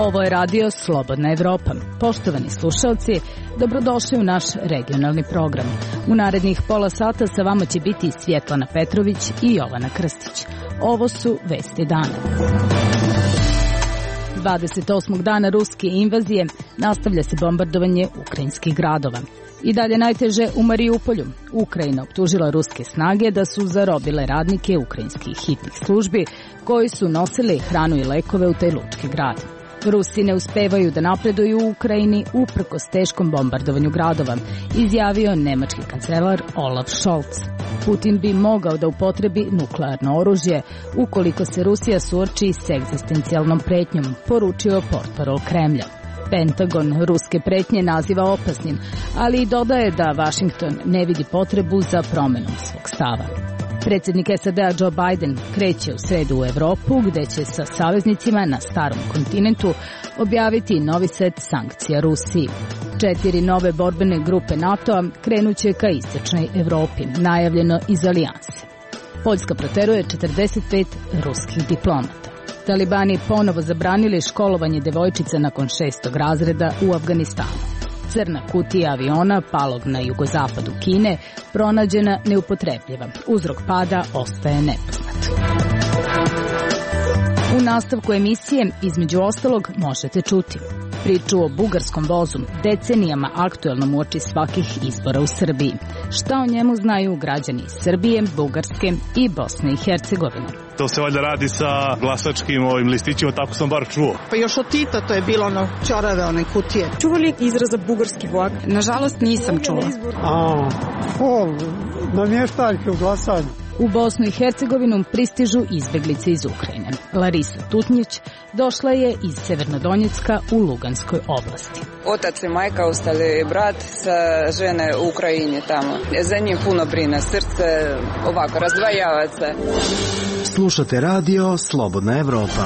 Ovo je radio Slobodna Evropa. Poštovani slušalci, dobrodošli u naš regionalni program. U narednih pola sata sa vama će biti Svjetlana Petrović i Jovana Krstić. Ovo su vesti dana. 28. dana ruske invazije nastavlja se bombardovanje ukrajinskih gradova. I dalje najteže u Mariupolju. Ukrajina optužila ruske snage da su zarobile radnike ukrajinskih hitnih službi koji su nosili hranu i lekove u taj lučki grad. Rusi ne uspevaju da napreduju u Ukrajini uprkos teškom bombardovanju gradova, izjavio nemački kancelar Olaf Scholz. Putin bi mogao da upotrebi nuklearno oružje ukoliko se Rusija suoči s egzistencijalnom pretnjom, poručio portparol Kremlja. Pentagon ruske pretnje naziva opasnim, ali i dodaje da Vašington ne vidi potrebu za promenom svog stava. Predsjednik SAD-a Joe Biden kreće u sredu u Evropu, gde će sa saveznicima na starom kontinentu objaviti novi set sankcija Rusiji. 4 nove borbene grupe NATO-a krenuće ka istočnoj Evropi, najavljeno iz alijanse. Poljska proteruje 45 ruskih diplomata. Talibani ponovo zabranili školovanje devojčica nakon 6. razreda u Afganistanu. Crna kutija aviona palog na jugozapadu Kine pronađena neupotrebljiva. Uzrok pada ostaje nepoznat. U nastavku emisije, između ostalog, možete čuti priču o bugarskom vozu, decenijama aktuelnom uoči svakih izbora u Srbiji. Šta o njemu znaju građani Srbije, Bugarske i Bosne i Hercegovine? To se valjda radi sa glasačkim listićima, tako sam bar čuo. Pa još od Tita to je bilo ono ćorave, one kutije. Čuvali izraza bugarski vlak? Nažalost nisam čula. Namještaljke u glasanju. U Bosnu i Hercegovinu pristižu izbeglice iz Ukrajine. Larisa Tutnjić došla je iz Severnodonjecka u Luganskoj oblasti. Otac i majka ostali brat sa žene u Ukrajini tamo. Za njim puno brine, srce ovako razdvajava se. Slušate radio Slobodna Evropa.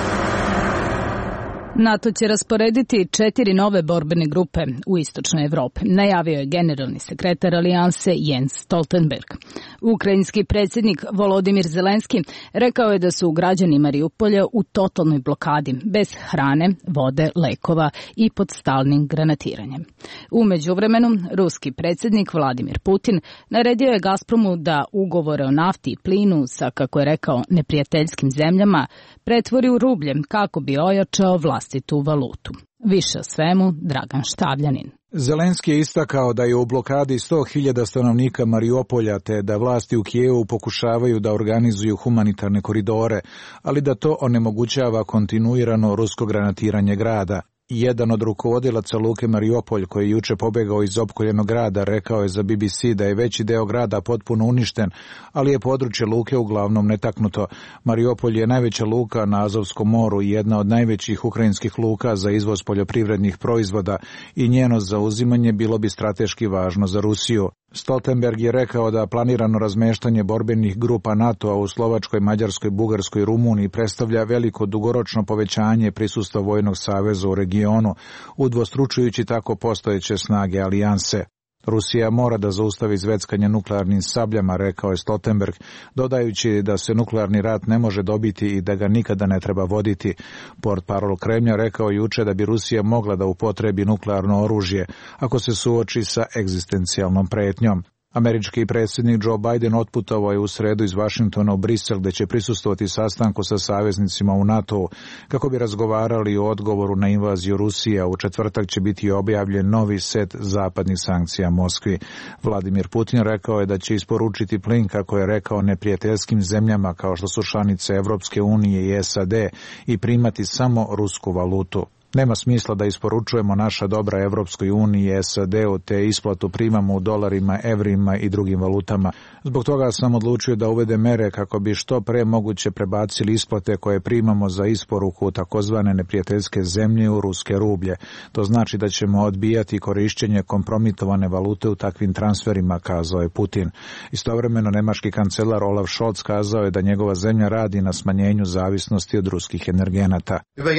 NATO će rasporediti 4 nove borbene grupe u istočnoj Evropi, najavio je generalni sekretar alijanse Jens Stoltenberg. Ukrajinski predsjednik Volodimir Zelenski rekao je da su građani Mariupolja u totalnoj blokadi, bez hrane, vode, lekova i pod stalnim granatiranjem. U međuvremenu, ruski predsjednik Vladimir Putin naredio je Gazpromu da ugovore o nafti i plinu sa, kako je rekao, neprijateljskim zemljama pretvori u rublje kako bi ojačao vlastitu valutu. Više o svemu Dragan Štavljanin. Zelenski je istakao da je u blokadi 100.000 stanovnika Mariupolja te da vlasti u Kijevu pokušavaju da organizuju humanitarne koridore, ali da to onemogućava kontinuirano rusko granatiranje grada. Jedan od rukovodilaca luke Mariupolj, koji je juče pobegao iz opkoljenog grada, rekao je za BBC da je veći deo grada potpuno uništen, ali je područje luke uglavnom netaknuto. Mariupolj je najveća luka na Azovskom moru i jedna od najvećih ukrajinskih luka za izvoz poljoprivrednih proizvoda i njeno zauzimanje bilo bi strateški važno za Rusiju. Stoltenberg je rekao da planirano razmeštanje borbenih grupa NATO-a u Slovačkoj, Mađarskoj, Bugarskoj i Rumuniji predstavlja veliko dugoročno povećanje prisustva vojnog saveza u regionu, udvostručujući tako postojeće snage alijanse. Rusija mora da zaustavi zveckanje nuklearnim sabljama, rekao je Stoltenberg, dodajući da se nuklearni rat ne može dobiti i da ga nikada ne treba voditi. Portparol Kremlja rekao juče da bi Rusija mogla da upotrebi nuklearno oružje ako se suoči sa egzistencijalnom pretnjom. Američki predsjednik Joe Biden otputovao je u sredu iz Vašingtona u Brisel, gde će prisustvovati sastanku sa saveznicima u NATO-u kako bi razgovarali o odgovoru na invaziju Rusije. U četvrtak će biti objavljen novi set zapadnih sankcija Moskvi. Vladimir Putin rekao je da će isporučiti plin, kako je rekao, neprijateljskim zemljama kao što su članice Evropske unije i SAD i primati samo rusku valutu. Nema smisla da isporučujemo naša dobra Evropskoj uniji i SAD-u, te isplatu primamo u dolarima, evrima i drugim valutama. Zbog toga sam odlučio da uvede mere kako bi što pre moguće prebacili isplate koje primamo za isporuku takozvane neprijateljske zemlje u ruske rublje. To znači da ćemo odbijati korišćenje kompromitovane valute u takvim transferima, kazao je Putin. Istovremeno nemački kancelar Olaf Scholz kazao je da njegova zemlja radi na smanjenju zavisnosti od ruskih energenata.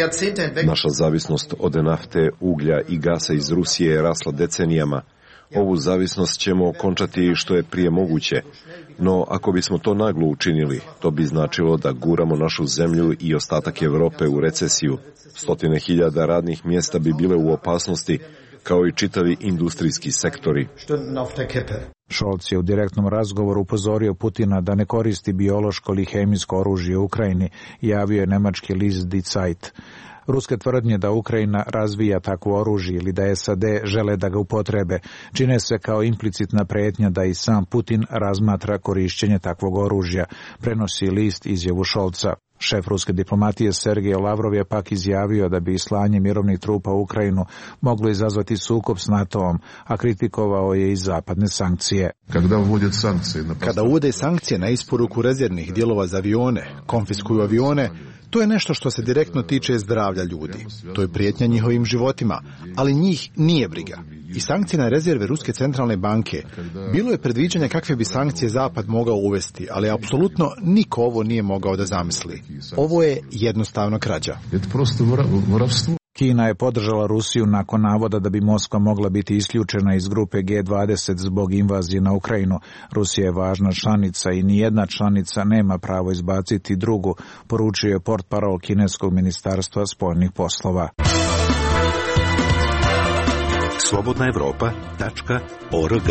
Naša zavisnost od nafte, uglja i gasa iz Rusije je rasla decenijama. Ovu zavisnost ćemo okončati što je prije moguće. No, ako bismo to naglo učinili, to bi značilo da guramo našu zemlju i ostatak Evrope u recesiju. 100.000 radnih mjesta bi bile u opasnosti, kao i čitavi industrijski sektori. Scholz je u direktnom razgovoru upozorio Putina da ne koristi biološko ili hemijsko oružje u Ukrajini, javio je nemački list Die Zeit. Ruske tvrdnje da Ukrajina razvija takvo oružje ili da SAD žele da ga upotrebe čine se kao implicitna prijetnja da i sam Putin razmatra korišćenje takvog oružja, prenosi list izjavu Scholza. Šef ruske diplomatije Sergej Lavrov je pak izjavio da bi slanje mirovnih trupa u Ukrajinu moglo izazvati sukob s NATO-om, a kritikovao je i zapadne sankcije. Kada uvode sankcije na isporuku rezervnih dijelova za avione, konfiskuju avione, to je nešto što se direktno tiče zdravlja ljudi. To je prijetnja njihovim životima, ali njih nije briga. I sankcije na rezerve Ruske centralne banke. Bilo je predviđanja kakve bi sankcije Zapad mogao uvesti, ali apsolutno niko ovo nije mogao da zamisli. Ovo je jednostavno krađa. Kina je podržala Rusiju nakon navoda da bi Moskva mogla biti isključena iz grupe G20 zbog invazije na Ukrajinu. Rusija je važna članica i nijedna članica nema pravo izbaciti drugu, poručio je portparol kineskog ministarstva spoljnih poslova. slobodnaevropa.org.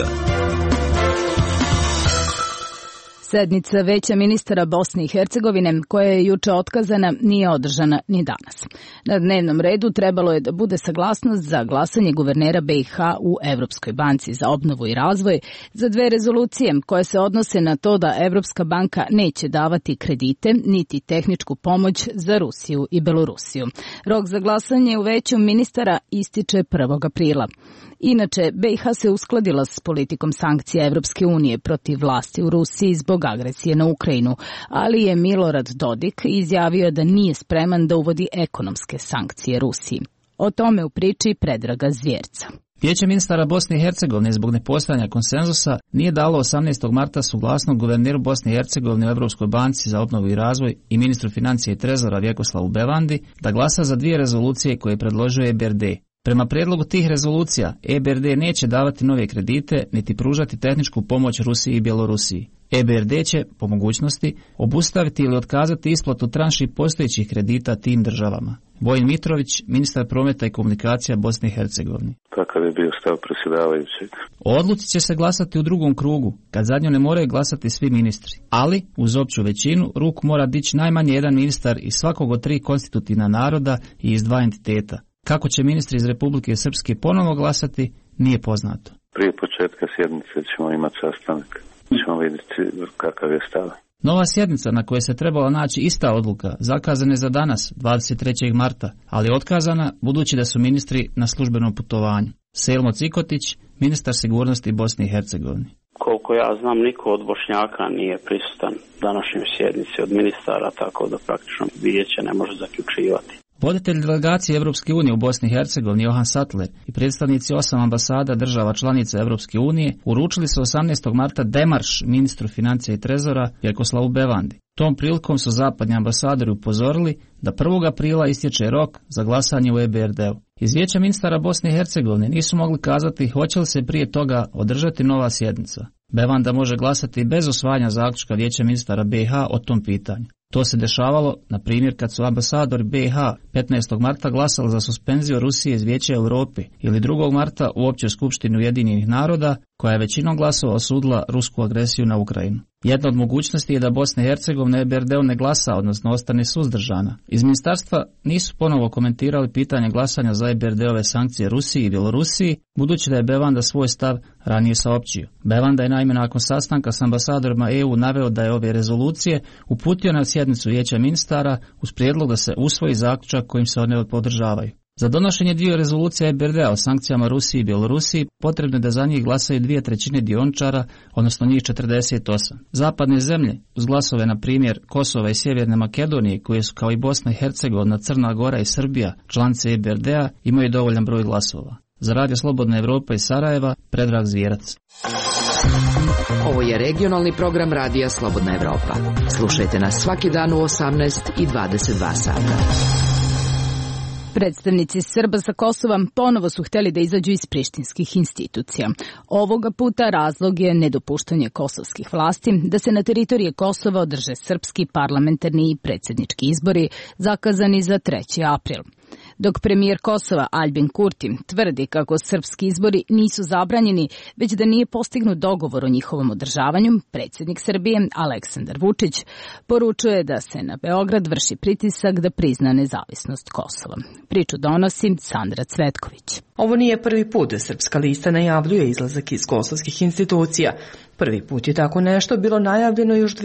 Sednica Veća ministara Bosne i Hercegovine, koja je juče otkazana, nije održana ni danas. Na dnevnom redu trebalo je da bude saglasnost za glasanje guvernera BiH u Evropskoj banci za obnovu i razvoj za dve rezolucije koje se odnose na to da Evropska banka neće davati kredite niti tehničku pomoć za Rusiju i Belorusiju. Rok za glasanje u Veću ministara ističe 1. aprila. Inače, BiH se uskladila s politikom sankcija Evropske unije protiv vlasti u Rusiji zbog agresije na Ukrajinu, ali je Milorad Dodik izjavio da nije spreman da uvodi ekonomske sankcije Rusiji. O tome u priči Predraga Zvjerca. Vijeće ministara Bosne i Hercegovine zbog nepostojanja konsenzusa nije dalo 18. marta suglasnost guverneru Bosne i Hercegovine u Evropskoj banci za obnovu i razvoj i ministru financije i trezora Vjekoslavu Bevandi da glasa za dvije rezolucije koje je predložio EBRD. Prema prijedlogu tih rezolucija, EBRD neće davati nove kredite niti pružati tehničku pomoć Rusiji i Bjelorusiji. EBRD će, po mogućnosti, obustaviti ili otkazati isplatu tranši postojećih kredita tim državama. Vojin Mitrović, ministar prometa i komunikacija Bosne i Hercegovine. Kakav je bio stav predsjedavajućeg? O odluci će se glasati u drugom krugu, kad za nju ne moraju glasati svi ministri. Ali, uz opću većinu, ruku mora dići najmanje jedan ministar iz svakog od 3 konstitutivna naroda i iz 2 entiteta. Kako će ministri iz Republike Srpske ponovo glasati, nije poznato. Prije početka sjednice ćemo imati sastanak. Ćemo vidjeti kakav je stav. Nova sjednica na kojoj se trebala naći ista odluka zakazana je za danas, 23. marta, ali otkazana budući da su ministri na službenom putovanju. Selmo Cikotić, ministar sigurnosti Bosne i Hercegovine. Koliko ja znam, niko od Bošnjaka nije prisutan današnjoj sjednici od ministara, tako da praktično vijeće ne može zaključivati. Voditelj delegacije Evropske unije u Bosni i Hercegovini Johan Sattler i predstavnici 8 ambasada država članica Evropske unije uručili su 18. marta demarš ministru financija i trezora Vjekoslavu Bevandi. Tom prilikom su zapadni ambasadori upozorili da 1. aprila istječe rok za glasanje u EBRD-u. Iz Vijeća ministara Bosne i Hercegovine nisu mogli kazati hoće li se prije toga održati nova sjednica. Bevanda može glasati bez usvajanja zaključka Vijeća ministara BiH o tom pitanju. To se dešavalo, na primjer, kad su ambasadori BiH 15. marta glasali za suspenziju Rusije iz Vijeća Europe ili 2. marta u Općoj skupštini Ujedinjenih naroda, koja je većinom glasova osudila rusku agresiju na Ukrajinu. Jedna od mogućnosti je da Bosna i Hercegovina EBRD-u ne glasa, odnosno ostane suzdržana. Iz ministarstva nisu ponovo komentirali pitanje glasanja za EBRD-ove sankcije Rusiji i Bjelorusiji, budući da je Bevanda svoj stav ranije saopćio. Bevanda je naime nakon sastanka s ambasadorima EU naveo da je ove rezolucije uputio na sjednicu Vijeća ministara uz prijedlog da se usvoji zaključak kojim se one podržavaju. Za donošenje dvije rezolucija EBRD-a o sankcijama Rusiji i Bjelorusiji potrebno je da za njih glasaju 2/3 dioničara, odnosno njih 48. Zapadne zemlje, uz glasove na primjer Kosova i Sjeverne Makedonije, koje su kao i Bosna i Hercegovina, Crna Gora i Srbija, članice EBRD-a, imaju dovoljan broj glasova. Za Radio Slobodna Evropa iz Sarajeva, Predrag Zvjerac. Ovo je regionalni program Radija Slobodna Evropa. Slušajte nas svaki dan u 18 i 22 sata. Predstavnici Srba sa Kosova ponovo su hteli da izađu iz prištinskih institucija. Ovoga puta razlog je nedopuštanje kosovskih vlasti da se na teritoriji Kosova održe srpski parlamentarni i predsjednički izbori zakazani za 3. april. Dok premijer Kosova Aljbin Kurti tvrdi kako srpski izbori nisu zabranjeni, već da nije postignut dogovor o njihovom održavanju, predsjednik Srbije Aleksandar Vučić poručuje da se na Beograd vrši pritisak da prizna nezavisnost Kosova. Priču donosi Sandra Cvetković. Ovo nije prvi put da Srpska lista najavljuje izlazak iz kosovskih institucija. Prvi put je tako nešto bilo najavljeno još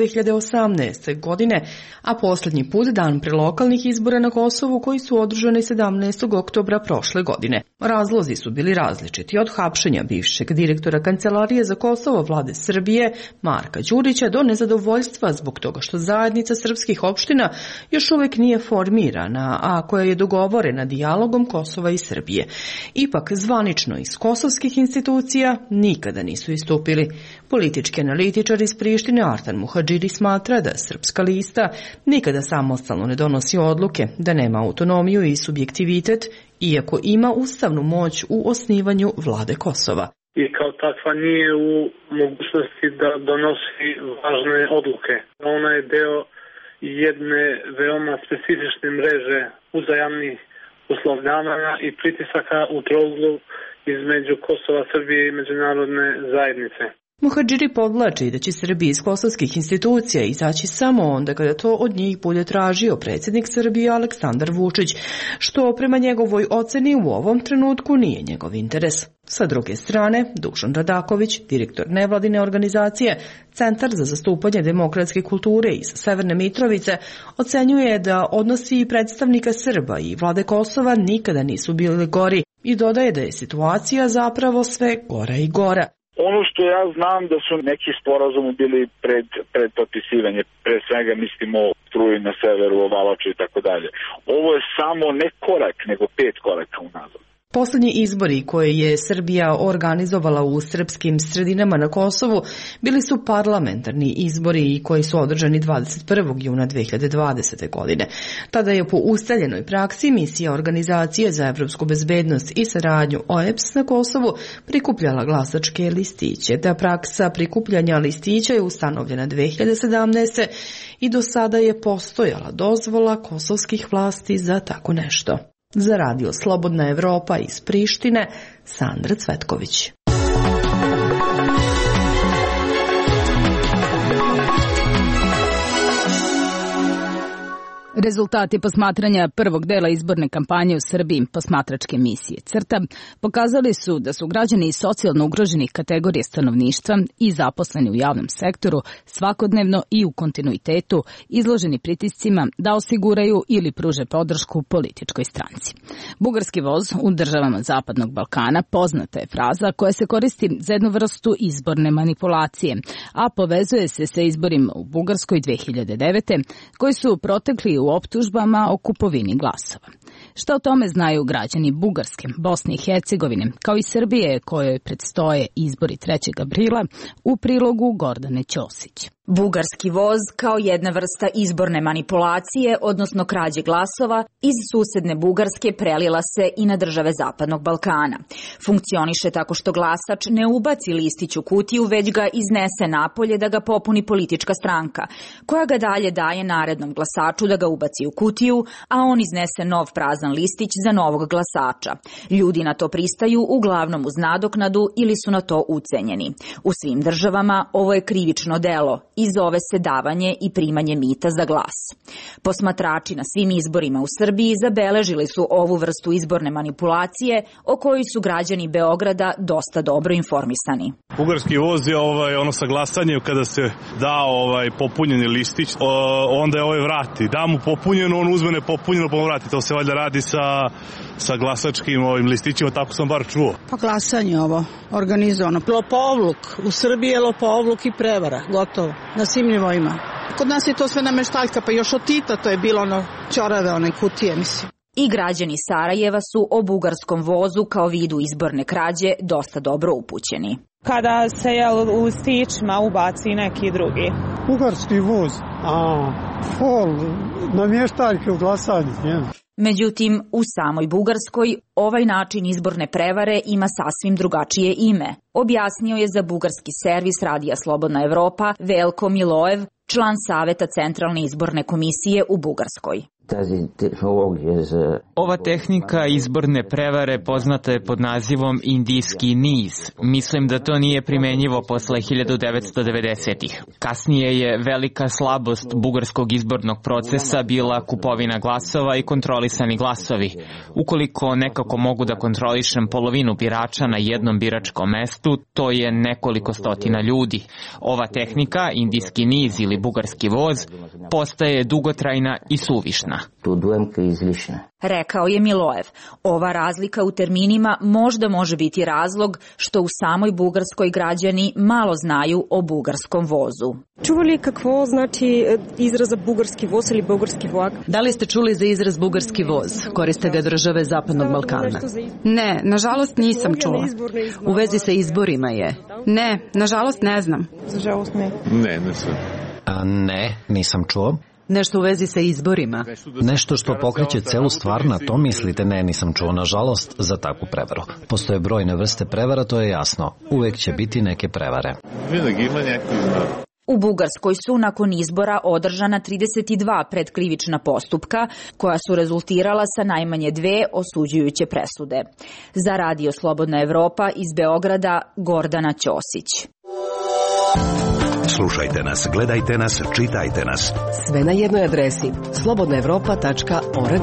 2018. godine, a posljednji put dan pre lokalnih izbora na Kosovu koji su održani 17. oktobra prošle godine. Razlozi su bili različiti, od hapšenja bivšeg direktora Kancelarije za Kosovo vlade Srbije Marka Đurića do nezadovoljstva zbog toga što zajednica srpskih opština još uvijek nije formirana, a koja je dogovorena dijalogom Kosova i Srbije. Ipak zvanično iz kosovskih institucija nikada nisu istupili. Politički analitičar iz Prištine Artan Muhadžiri smatra da Srpska lista nikada samostalno ne donosi odluke, da nema autonomiju i subjektivitet, iako ima ustavnu moć u osnivanju vlade Kosova. I kao takva nije u mogućnosti da donosi važne odluke. Ona je deo jedne veoma specifične mreže uzajamnih uslovljavanja i pritisaka u trouglu između Kosova, Srbije i međunarodne zajednice. Muhadžiri podvlači da će Srbija iz kosovskih institucija izaći samo onda kada to od njih bude tražio predsjednik Srbije Aleksandar Vučić, što prema njegovoj oceni u ovom trenutku nije njegov interes. Sa druge strane, Dušan Radaković, direktor nevladine organizacije Centar za zastupanje demokratske kulture iz Severne Mitrovice, ocenjuje da odnosi predstavnika Srba i vlade Kosova nikada nisu bili gori i dodaje da je situacija zapravo sve gora i gora. Ono što ja znam da su neki sporazumi bili pred potpisivanje, pre svega mislimo o struji na severu, o Valaču i tako dalje. Ovo je samo ne korak, nego 5 koraka unazad. Posljednji izbori koje je Srbija organizovala u srpskim sredinama na Kosovu bili su parlamentarni izbori koji su održani 21. juna 2020. godine. Tada je po ustaljenoj praksi misija Organizacije za evropsku bezbednost i saradnju OEBS na Kosovu prikupljala glasačke listiće. Ta praksa prikupljanja listića je ustanovljena 2017. i do sada je postojala dozvola kosovskih vlasti za tako nešto. Za radio Slobodna Evropa iz Prištine, Sandra Cvetković. Rezultati posmatranja prvog dela izborne kampanje u Srbiji, posmatračke misije CRTA, pokazali su da su građani iz socijalno ugroženih kategorija stanovništva i zaposleni u javnom sektoru svakodnevno i u kontinuitetu izloženi pritiscima da osiguraju ili pruže podršku političkoj stranci. Bugarski voz u državama Zapadnog Balkana poznata je fraza koja se koristi za jednu vrstu izborne manipulacije, a povezuje se sa izborima u Bugarskoj 2009. koji su protekli u optužbama o kupovini glasova. Šta o tome znaju građani Bugarske, Bosne i Hercegovine, kao i Srbije kojoj predstoje izbori 3. aprila, u prilogu Gordane Ćosić. Bugarski voz kao jedna vrsta izborne manipulacije, odnosno krađe glasova, iz susedne Bugarske prelila se i na države Zapadnog Balkana. Funkcioniše tako što glasač ne ubaci listić u kutiju, već ga iznese napolje da ga popuni politička stranka, koja ga dalje daje narednom glasaču da ga ubaci u kutiju, a on iznese nov prazan listić za novog glasača. Ljudi na to pristaju uglavnom uz nadoknadu ili su na to ucenjeni. U svim državama ovo je krivično delo i zove se davanje i primanje mita za glas. Posmatrači na svim izborima u Srbiji zabeležili su ovu vrstu izborne manipulacije o kojoj su građani Beograda dosta dobro informisani. Bugarski voz je ono sa glasanjem kada se da popunjeni listić, onda je vrati. Da mu popunjeno, on uzme nepopunjeno pa mu vrati. To se valjda radi sa glasačkim listićima, tako sam bar čuo. Pa glasanje ovo, organizovano. Lopovluk, u Srbiji je lopovluk i prevara, gotovo, na svim nivoima. Kod nas je to sve nameštaljka, pa još od Tita to je bilo ćorave, kutije, mislim. I građani Sarajeva su o bugarskom vozu kao vidu izborne krađe dosta dobro upućeni. Kada se u listićima ubaci neki drugi. Bugarski voz, namještaljke u glasanju, Međutim, u samoj Bugarskoj ovaj način izborne prevare ima sasvim drugačije ime. Objasnio je za bugarski servis Radija Slobodna Evropa Velko Milojev, član Saveta Centralne izborne komisije u Bugarskoj. Ova tehnika izborne prevare poznata je pod nazivom indijski niz. Mislim da to nije primenjivo posle 1990-ih. Kasnije je velika slabost bugarskog izbornog procesa bila kupovina glasova i kontrolisani glasovi. Ukoliko nekako mogu da kontrolišem polovinu birača na jednom biračkom mestu, to je nekoliko stotina ljudi. Ova tehnika, indijski niz ili bugarski voz, postaje dugotrajna i suvišna. Rekao je Milojev. Ova razlika u terminima možda može biti razlog što u samoj Bugarskoj građani malo znaju o bugarskom vozu. Čuvali kakvo znači izraza bugarski voz ili bugarski vlak? Da li ste čuli za izraz bugarski voz? Koriste ga države Zapadnog Balkana. Ne, nažalost nisam čula. U vezi sa izborima je? Ne, nažalost ne znam. Nažalost ne. Ne, nisam. Ne, nisam čuo. Nešto u vezi sa izborima? Nešto što pokreće celu stvar, na to mislite? Ne, nisam čuo, nažalost, za takvu prevaru. Postoje brojne vrste prevara, to je jasno. Uvek će biti neke prevare. U Bugarskoj su nakon izbora održana 32 predkrivična postupka, koja su rezultirala sa najmanje 2 osuđujuće presude. Za Radio Slobodna Evropa iz Beograda, Gordana Ćosić. Slušajte nas, gledajte nas, čitajte nas. Sve na jednoj adresi slobodnaevropa.org.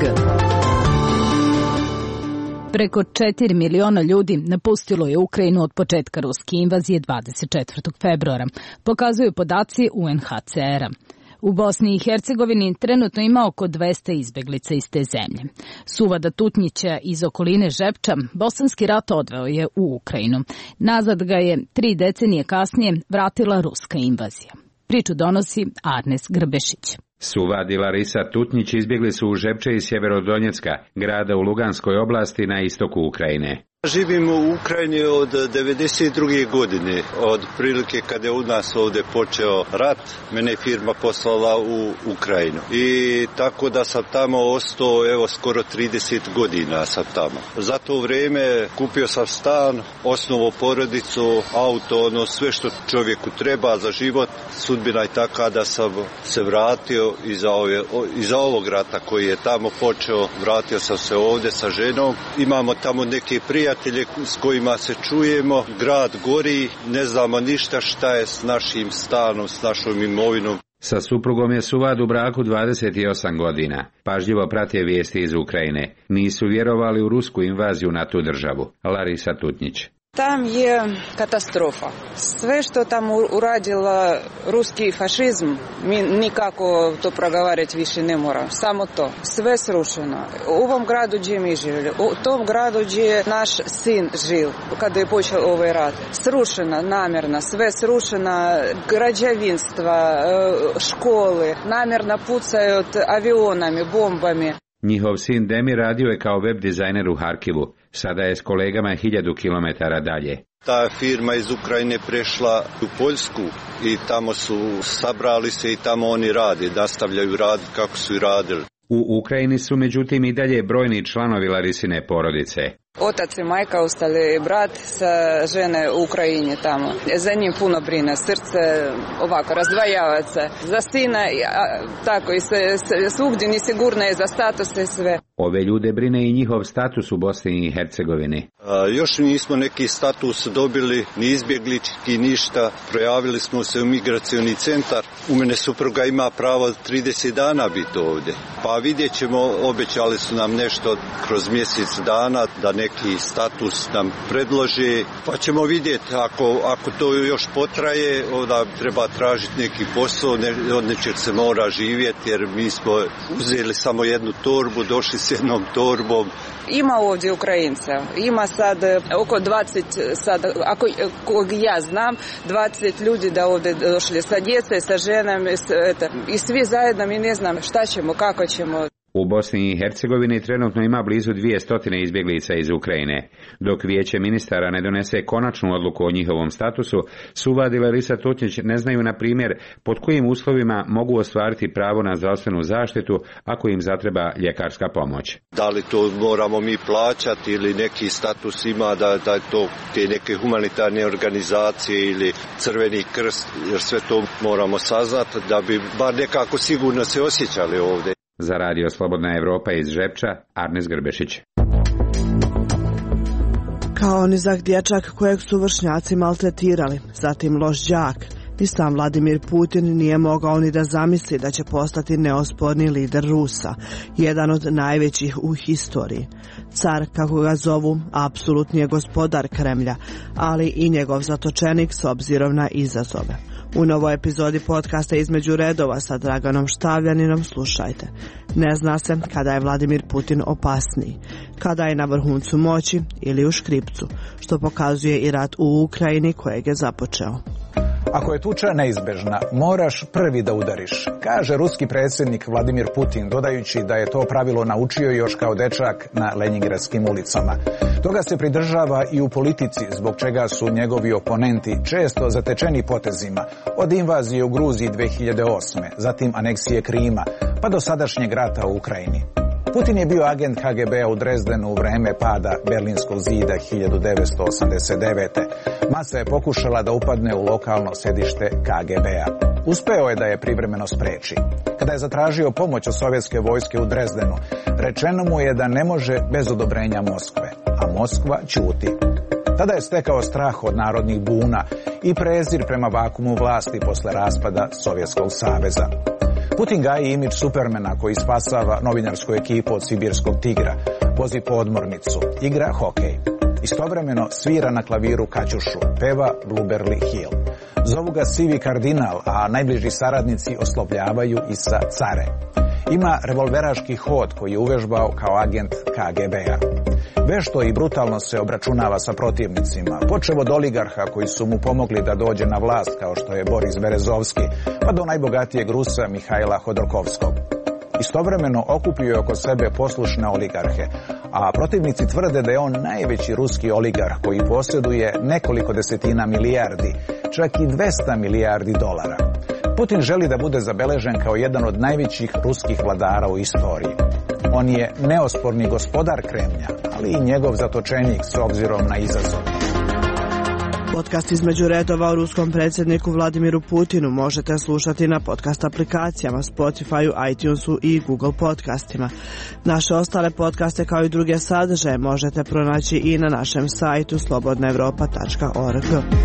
Preko 4 miliona ljudi napustilo je Ukrajinu od početka ruske invazije 24. februara, pokazuju podaci UNHCR-a. U Bosni i Hercegovini trenutno ima oko 200 izbeglica iz te zemlje. Suvada Tutnjića iz okoline Žepča bosanski rat odveo je u Ukrajinu. Nazad ga je 3 decenije kasnije vratila ruska invazija. Priču donosi Arnes Grbešić. Suvad i Larisa Tutnjić izbjegli su u Žepče iz Sjeverodonjecka, grada u Luganskoj oblasti na istoku Ukrajine. Živim u Ukrajini od 92. godine, od prilike kada je u nas ovdje počeo rat, mene je firma poslala u Ukrajinu. I tako da sam tamo ostao, evo skoro 30 godina sam tamo. Za to vrijeme kupio sam stan, osnovao porodicu, auto, sve što čovjeku treba za život. Sudbina je taka da sam se vratio iza ovog rata koji je tamo počeo, vratio sam se ovdje sa ženom. Imamo tamo neke prijatelje s kojima se čujemo, grad gori, ne znamo ništa šta je s našim stanom, s našom imovinom. Sa suprugom je Suvad u braku 28 godina. Pažljivo prate vijesti iz Ukrajine. Nisu vjerovali u rusku invaziju na tu državu. Larisa Tutnjić. Tam je katastrofa. Sve što tam uradila ruski fašizm, mi nikako to progovarati više ne moramo. Samo to. Sve srušeno. U ovom gradu gdje mi živjeli, u tom gradu gdje je naš sin živ, kada je počeo ovaj rat. Srušena, namjerna, sve srušena, građevinstva, škole, namjerno pucaju avionami, bombami. Njihov sin Demi radio je kao web dizajner u Harkivu. Sada je s kolegama 1000 kilometara dalje. Ta firma iz Ukrajine prešla u Poljsku i tamo su sabrali se i tamo oni rade, nastavljaju raditi kako su i radili. U Ukrajini su međutim i dalje brojni članovi Larisine porodice. Otac i majka ostali, brat sa žene u Ukrajini tamo. Za njim puno brine, srce ovako razdvajava se. Za sina, tako i svugdje nesigurno je, za status i sve. Ove ljude brine i njihov status u Bosni i Hercegovini. Još nismo neki status dobili, ni izbjeglički, ništa. Projavili smo se u migracioni centar. U mene supruga ima pravo 30 dana biti ovdje. Pa vidjet ćemo, obećali su nam nešto kroz mjesec dana da neki status nam predloži. Pa ćemo vidjeti, ako to još potraje, onda treba tražiti neki posao, od nečeg se mora živjeti, jer mi smo uzeli samo jednu torbu, došli s jednom torbom. Ima ovdje Ukrajinca, ima sad oko 20, sad, ako kog ja znam, 20 ljudi da ovdje došli sa djece, sa ženama i svi zajedno, mi ne znam šta ćemo, kako ćemo. U Bosni i Hercegovini trenutno ima blizu 200 izbjeglica iz Ukrajine. Dok vijeće ministara ne donese konačnu odluku o njihovom statusu, Suvad i Larisa Tutnjić ne znaju, na primjer, pod kojim uslovima mogu ostvariti pravo na zdravstvenu zaštitu ako im zatreba ljekarska pomoć. Da li to moramo mi plaćati ili neki status ima da to te neke humanitarne organizacije ili Crveni krst, jer sve to moramo saznati da bi bar nekako sigurno se osjećali ovdje. Za radio Slobodna Evropa iz Žepča, Arnes Grbešić. Kao nizak dječak kojeg su vršnjaci maltretirali, zatim loš đak, ni sam Vladimir Putin nije mogao ni da zamisli da će postati neosporni lider Rusa, jedan od najvećih u historiji. Car, kako ga zovu, apsolutni je gospodar Kremlja, ali i njegov zatočenik s obzirom na izazove. U novoj epizodi podcasta Između redova sa Draganom Štavljaninom slušajte. Ne zna se kada je Vladimir Putin opasniji, kada je na vrhuncu moći ili u škripcu, što pokazuje i rat u Ukrajini kojeg je započeo. Ako je tuča neizbežna, moraš prvi da udariš, kaže ruski predsjednik Vladimir Putin, dodajući da je to pravilo naučio još kao dečak na Leningradskim ulicama. Toga se pridržava i u politici, zbog čega su njegovi oponenti često zatečeni potezima, od invazije u Gruziji 2008. zatim aneksije Krima, pa do sadašnjeg rata u Ukrajini. Putin je bio agent KGB-a u Drezdenu u vreme pada Berlinskog zida 1989. Masa je pokušala da upadne u lokalno sedište KGB-a. Uspeo je da je privremeno spreči. Kada je zatražio pomoć od sovjetske vojske u Drezdenu, rečeno mu je da ne može bez odobrenja Moskve, a Moskva ćuti. Tada je stekao strah od narodnih buna i prezir prema vakumu vlasti posle raspada Sovjetskog saveza. Putin gaji imidž Supermana koji spasava novinarsku ekipu od sibirskog tigra, vozi podmornicu, igra hokej. Istovremeno svira na klaviru kaćušu, peva Blueberry Hill. Zovu ga sivi kardinal, a najbliži saradnici oslovljavaju i sa care. Ima revolveraški hod koji je uvežbao kao agent KGB-a. Vešto i brutalno se obračunava sa protivnicima, počev od oligarha koji su mu pomogli da dođe na vlast, kao što je Boris Berezovski, pa do najbogatijeg Rusa Mihajla Hodorkovskog. Istovremeno okupio je oko sebe poslušne oligarhe, a protivnici tvrde da je on najveći ruski oligarh koji posjeduje nekoliko desetina milijardi, čak i 200 milijardi dolara. Putin želi da bude zabeležen kao jedan od najvećih ruskih vladara u istoriji. On je neosporni gospodar Kremlja, ali i njegov zatočenik s obzirom na izazov. Podcast Između redova o ruskom predsjedniku Vladimiru Putinu možete slušati na podcast aplikacijama Spotify, iTunesu i Google podcastima. Naše ostale podcaste kao i druge sadržaje možete pronaći i na našem sajtu slobodnaevropa.org.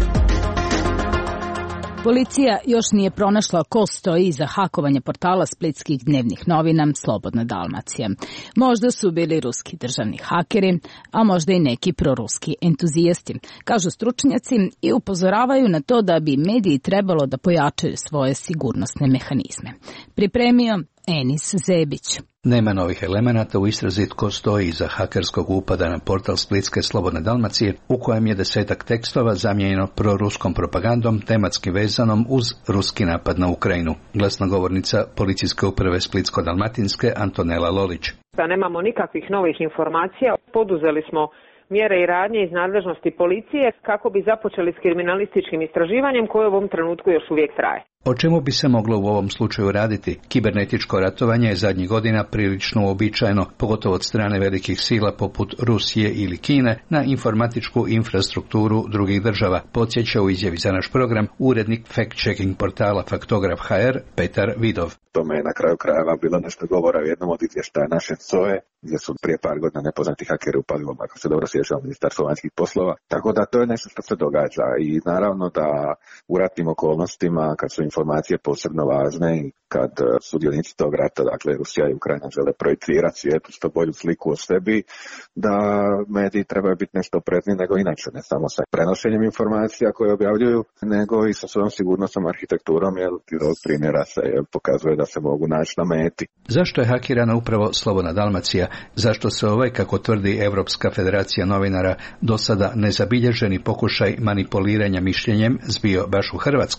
Policija još nije pronašla ko stoji iza hakovanja portala splitskih dnevnih novina Slobodna Dalmacija. Možda su bili ruski državni hakeri, a možda i neki proruski entuzijasti, kažu stručnjaci i upozoravaju na to da bi mediji trebalo da pojačaju svoje sigurnosne mehanizme. Pripremio Enis Zebić. Nema novih elemenata u istrazi tko stoji iza hakerskog upada na portal Splitske Slobodne Dalmacije, u kojem je 10 tekstova zamijenjeno proruskom propagandom tematski vezanom uz ruski napad na Ukrajinu. Glasnogovornica policijske uprave Splitsko-dalmatinske Antonela Lolić. Da nemamo nikakvih novih informacija, poduzeli smo mjere i radnje iz nadležnosti policije kako bi započeli s kriminalističkim istraživanjem koje u ovom trenutku još uvijek traje. O čemu bi se moglo u ovom slučaju raditi? Kibernetičko ratovanje je zadnjih godina prilično uobičajeno, pogotovo od strane velikih sila poput Rusije ili Kine, na informatičku infrastrukturu drugih država, podsjeća u izjavi za naš program urednik fact-checking portala Faktograf HR Petar Vidov. Tome je na kraju krajeva bilo nešto govora u jednom od izvještaja naše SOE, gdje su prije par godina nepoznati hakeri upali, ako se dobro sjećam, Ministarstvo vanjskih poslova. Tako da to je nešto što se događa i naravno da u ratnim okolnostima, kad su informacije posebno važne i kad sudionici tog rata, dakle Rusija i Ukrajina, žele projicirati svijetu što bolju sliku o sebi, da mediji trebaju biti nešto oprezniji nego inače, ne samo sa prenošenjem informacija koje objavljuju, nego i sa svojom sigurnosnom arhitekturom, jer iz ovog primjera se pokazuje da se mogu naći na meti. Zašto je hakirana upravo Slobodna Dalmacija? Zašto se ovaj, kako tvrdi Europska federacija novinara, do sada nezabilježeni pokušaj manipuliranja mišljenjem zbio baš u Hrvatskoj?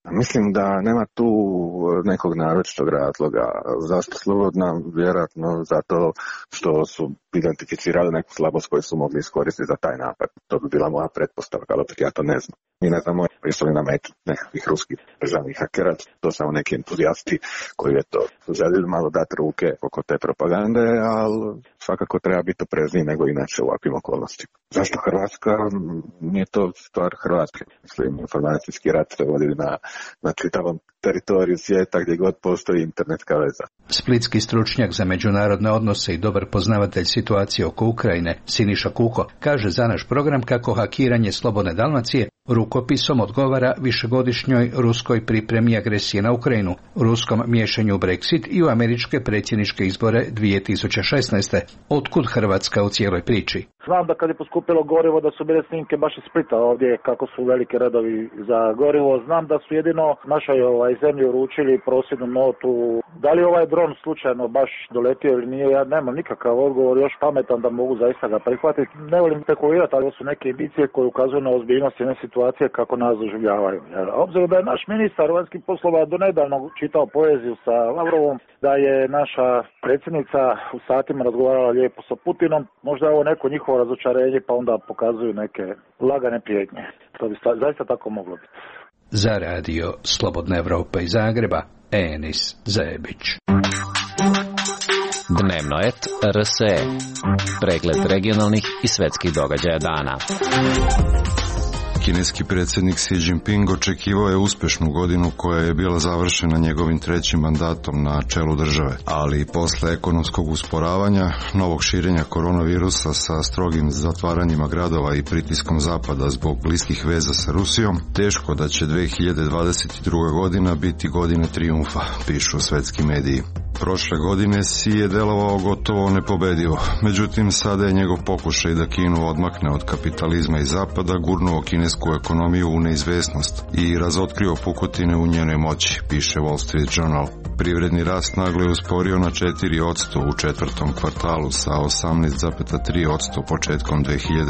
Mislim da nema tu nekog naročitog razloga. Zašto slobodna? Vjerojatno zato što su identificirali neku slabost koju su mogli iskoristiti za taj napad. To bi bila moja pretpostavka, ali ja to ne znam. Mi ne znamo jesu li na metu nekakvih ruskih državnih hakera, to samo neki entuzijasti koji su željeli malo dati ruke oko te propagande, ali svakako treba biti oprezniji nego inače u ovakvim okolnostima. Zašto Hrvatska? Nije to stvar Hrvatske. Mislim, informacijski rat se vodi na čitavom teritoriju svijeta gdje god postoji internetska veza. Splitski stručnjak za međunarodne odnose i dobar poznavatelj situacije oko Ukrajine, Siniša Kuko, kaže za naš program kako hakiranje Slobodne Dalmacije rukopisom odgovara višegodišnjoj ruskoj pripremi agresije na Ukrajinu, ruskom miješanju u Brexit i u američke predsjedničke izbore 2016. Otkud Hrvatska u cijeloj priči? Znam da kad je poskupilo gorivo da su bile snimke baš iz Splita ovdje kako su velike redovi za gorivo. Znam da su jedino našoj zemlji uručili prosvjednu notu. Da li ovaj dron slučajno baš doletio ili nije, ja nemam nikakav odgovor još pametan da mogu zaista ga prihvatiti. Ne volim spekulirati, ali su neke indicije koje ukazuju na ozbiljnost jedne situacije kako nas doživljavaju. Obzirom da je naš ministar vanjskih poslova donedavno čitao poeziju sa Lavrovom, da je naša predsjednica u satima razgovarala lijepo sa Putinom, možda je ovo neko njihovo razočarenje pa onda pokazuju neke lagane prijetnje. To bi zaista tako moglo biti. Za radio Slobodna Evropa iz Zagreba, Enis Zebić. Dnevno et RSE. Pregled regionalnih i svetskih događaja dana. Kineski predsjednik Xi Jinping očekivao je uspješnu godinu koja je bila završena njegovim trećim mandatom na čelu države, ali posle ekonomskog usporavanja, novog širenja koronavirusa sa strogim zatvaranjima gradova i pritiskom Zapada zbog bliskih veza sa Rusijom, teško da će 2022. godina biti godine trijumfa, pišu svetski mediji. Prošle godine Xi je delovao gotovo nepobedivo, međutim sada je njegov pokušaj da Kinu odmakne od kapitalizma i Zapada gurnuo kinesku ekonomiju u neizvesnost i razotkrio pukotine u njenoj moći, piše Wall Street Journal. Privredni rast naglo je usporio na 4% u četvrtom kvartalu sa 18,3% početkom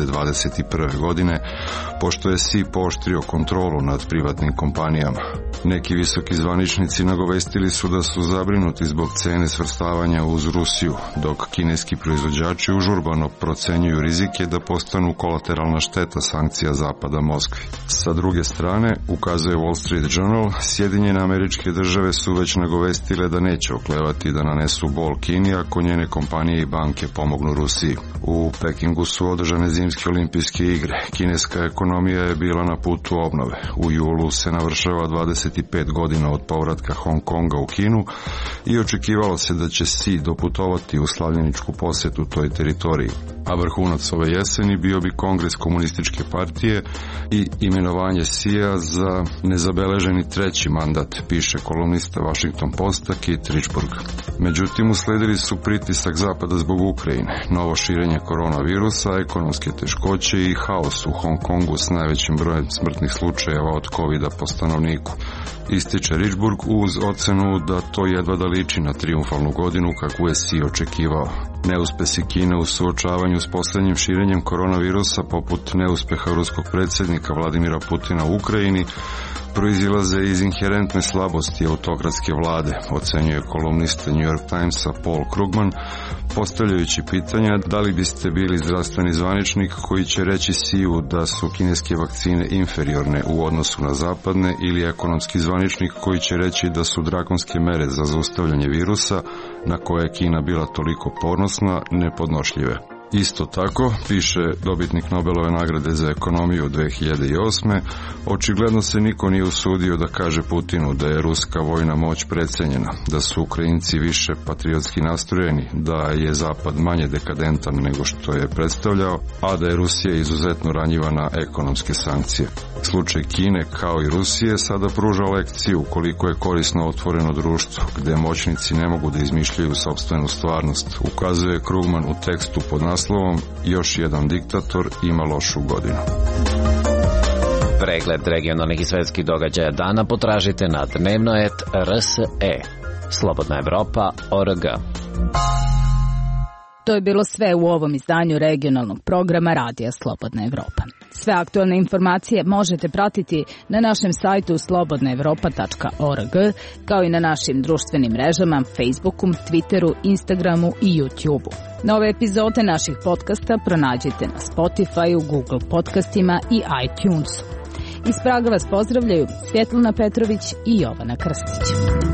2021. godine, pošto je Xi pooštrio kontrolu nad privatnim kompanijama. Neki visoki zvaničnici nagovestili su da su zabrinuti zbog cene svrstavanja uz Rusiju, dok kineski proizvođači užurbano procenjuju rizike da postanu kolateralna šteta sankcija Zapada Moskvi. Sa druge strane, ukazuje Wall Street Journal, Sjedinjene Američke Države su već nagovestile da neće oklevati da nanesu bol Kini ako njene kompanije i banke pomognu Rusiji. U Pekingu su održane zimske olimpijske igre. Kineska ekonomija je bila na putu obnove. U julu se navršava 25 godina od povratka Hong Konga u Kinu i očekivalo se da će Xi doputovati u slavljeničku posjetu toj teritoriji. A vrhunac ove jeseni bio bi Kongres komunističke partije i imenovanje Xija za nezabeleženi treći mandat, piše kolumnista Washington Posta Kit Richburg. Međutim, usledili su pritisak Zapada zbog Ukrajine, novo širenje koronavirusa, ekonomske teškoće i haos u Hong Kongu s najvećim brojem smrtnih slučajeva od COVID-a po stanovniku. Ističe Richburg uz ocenu da to jedva da liči na trijumfalnu godinu kakvu je Xi očekivao. Neuspesi Kine u suočavanju s posljednjim širenjem koronavirusa, poput neuspeha ruskog predsjednika Vladimira Putina u Ukrajini, proizilaze iz inherentne slabosti autokratske vlade, ocenjuje kolumnista New York Timesa Paul Krugman, postavljajući pitanja da li biste bili zdravstveni zvaničnik koji će reći Xiju da su kineske vakcine inferiorne u odnosu na zapadne ili ekonomski zvaničnik koji će reći da su drakonske mere za zaustavljanje virusa na koje je Kina bila toliko ponosna nepodnošljive. Isto tako, piše dobitnik Nobelove nagrade za ekonomiju 2008. Očigledno se niko nije usudio da kaže Putinu da je ruska vojna moć precenjena, da su Ukrajinci više patriotski nastrojeni, da je Zapad manje dekadentan nego što je predstavljao, a da je Rusija izuzetno ranjiva na ekonomske sankcije. Slučaj Kine, kao i Rusije, sada pruža lekciju koliko je korisno otvoreno društvo, gde moćnici ne mogu da izmišljaju sopstvenu stvarnost, ukazuje Krugman u tekstu pod naslovom Još jedan diktator ima lošu godinu. Pregled regionalnih i svetskih događaja dana potražite na dnevnoet.rse. Slobodna Evropa.org. To je bilo sve u ovom izdanju regionalnog programa Radija Slobodna Evropa. Sve aktualne informacije možete pratiti na našem sajtu slobodnaevropa.org, kao i na našim društvenim mrežama Facebooku, Twitteru, Instagramu i YouTubeu. Nove epizode naših podcasta pronađite na Spotifyu, Google podcastima i iTunesu. Iz Praga vas pozdravljaju Svjetlana Petrović i Jovana Krstić.